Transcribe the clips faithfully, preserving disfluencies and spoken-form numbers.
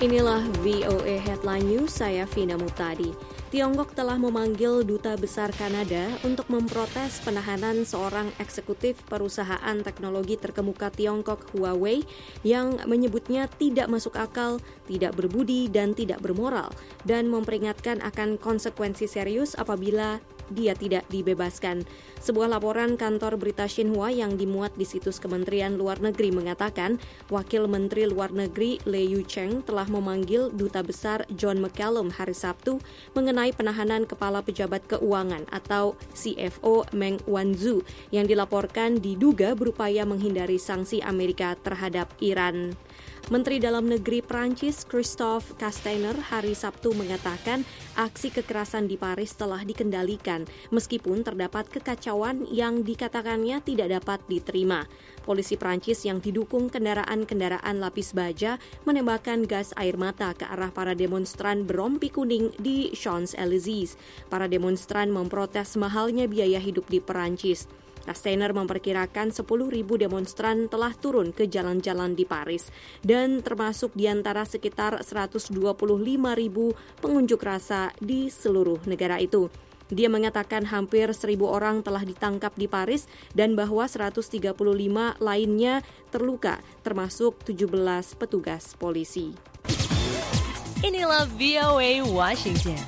Inilah V O A Headline News, saya Vina Mutadi. Tiongkok telah memanggil Duta Besar Kanada untuk memprotes penahanan seorang eksekutif perusahaan teknologi terkemuka Tiongkok Huawei yang menyebutnya tidak masuk akal, tidak berbudi, dan tidak bermoral, dan memperingatkan akan konsekuensi serius apabila dia tidak dibebaskan. Sebuah laporan kantor berita Xinhua yang dimuat di situs Kementerian Luar Negeri mengatakan Wakil Menteri Luar Negeri Le Yucheng telah memanggil Duta Besar John McCallum hari Sabtu mengenai penahanan Kepala Pejabat Keuangan atau C F O Meng Wanzhou yang dilaporkan diduga berupaya menghindari sanksi Amerika terhadap Iran. Menteri Dalam Negeri Prancis Christophe Castaner hari Sabtu mengatakan aksi kekerasan di Paris telah dikendalikan meskipun terdapat kekacauan yang dikatakannya tidak dapat diterima. Polisi Prancis yang didukung kendaraan-kendaraan lapis baja menembakkan gas air mata ke arah para demonstran berompi kuning di Champs-Élysées. Para demonstran memprotes mahalnya biaya hidup di Prancis. Castaner memperkirakan sepuluh ribu demonstran telah turun ke jalan-jalan di Paris dan termasuk di antara sekitar seratus dua puluh lima ribu pengunjuk rasa di seluruh negara itu. Dia mengatakan hampir seribu orang telah ditangkap di Paris dan bahwa seratus tiga puluh lima lainnya terluka, termasuk tujuh belas petugas polisi. Inilah V O A Washington.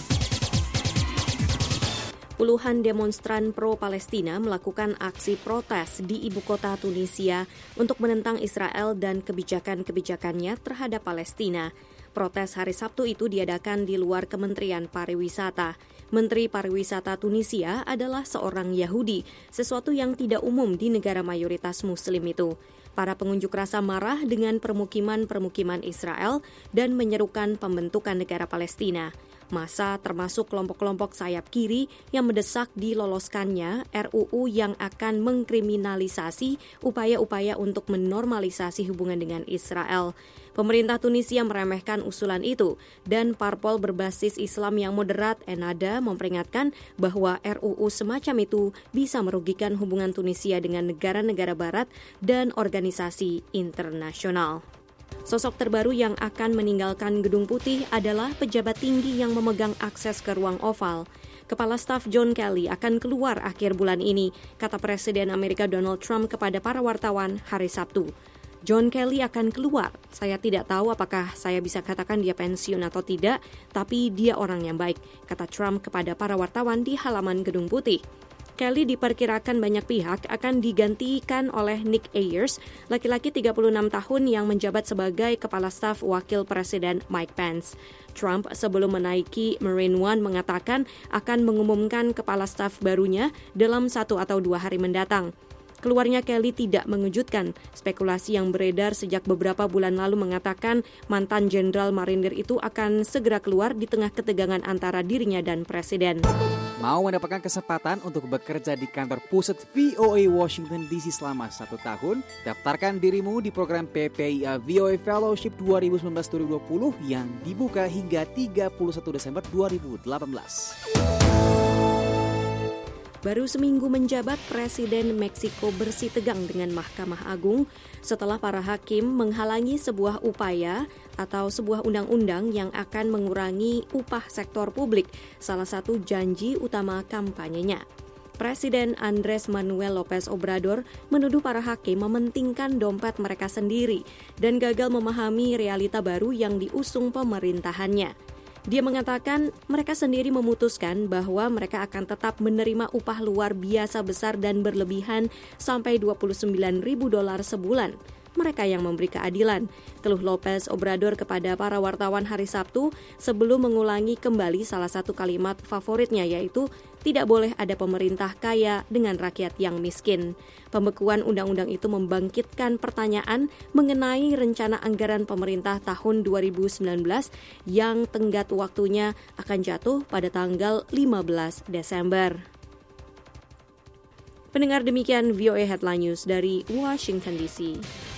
Puluhan demonstran pro-Palestina melakukan aksi protes di ibu kota Tunisia untuk menentang Israel dan kebijakan-kebijakannya terhadap Palestina. Protes hari Sabtu itu diadakan di luar Kementerian Pariwisata. Menteri Pariwisata Tunisia adalah seorang Yahudi, sesuatu yang tidak umum di negara mayoritas Muslim itu. Para pengunjuk rasa marah dengan permukiman-permukiman Israel dan menyerukan pembentukan negara Palestina. Massa termasuk kelompok-kelompok sayap kiri yang mendesak diloloskannya R U U yang akan mengkriminalisasi upaya-upaya untuk menormalisasi hubungan dengan Israel. Pemerintah Tunisia meremehkan usulan itu dan parpol berbasis Islam yang moderat Ennahda memperingatkan bahwa R U U semacam itu bisa merugikan hubungan Tunisia dengan negara-negara barat dan organisasi internasional. Sosok terbaru yang akan meninggalkan Gedung Putih adalah pejabat tinggi yang memegang akses ke ruang oval. Kepala Staf John Kelly akan keluar akhir bulan ini, kata Presiden Amerika Donald Trump kepada para wartawan hari Sabtu. John Kelly akan keluar. Saya tidak tahu apakah saya bisa katakan dia pensiun atau tidak, tapi dia orang yang baik, kata Trump kepada para wartawan di halaman Gedung Putih. Kelly diperkirakan banyak pihak akan digantikan oleh Nick Ayers, laki-laki tiga puluh enam tahun yang menjabat sebagai Kepala Staf Wakil Presiden Mike Pence. Trump sebelum menaiki Marine One mengatakan akan mengumumkan Kepala Staf barunya dalam satu atau dua hari mendatang. Keluarnya Kelly tidak mengejutkan. Spekulasi yang beredar sejak beberapa bulan lalu mengatakan mantan Jenderal Marinir itu akan segera keluar di tengah ketegangan antara dirinya dan Presiden. Mau mendapatkan kesempatan untuk bekerja di kantor pusat V O A Washington D C selama satu tahun? Daftarkan dirimu di program P P I A V O A Fellowship dua ribu sembilan belas dua ribu dua puluh yang dibuka hingga tiga puluh satu Desember dua ribu delapan belas. Baru seminggu menjabat, Presiden Meksiko bersih tegang dengan Mahkamah Agung setelah para hakim menghalangi sebuah upaya atau sebuah undang-undang yang akan mengurangi upah sektor publik, salah satu janji utama kampanyenya. Presiden Andrés Manuel López Obrador menuduh para hakim mementingkan dompet mereka sendiri dan gagal memahami realita baru yang diusung pemerintahannya. Dia mengatakan mereka sendiri memutuskan bahwa mereka akan tetap menerima upah luar biasa besar dan berlebihan sampai dua puluh sembilan ribu dolar sebulan. Mereka yang memberi keadilan, keluh López Obrador kepada para wartawan hari Sabtu sebelum mengulangi kembali salah satu kalimat favoritnya, yaitu tidak boleh ada pemerintah kaya dengan rakyat yang miskin. Pembekuan undang-undang itu membangkitkan pertanyaan mengenai rencana anggaran pemerintah tahun dua ribu sembilan belas yang tenggat waktunya akan jatuh pada tanggal lima belas Desember. Pendengar, demikian V O A Headline News dari Washington D C.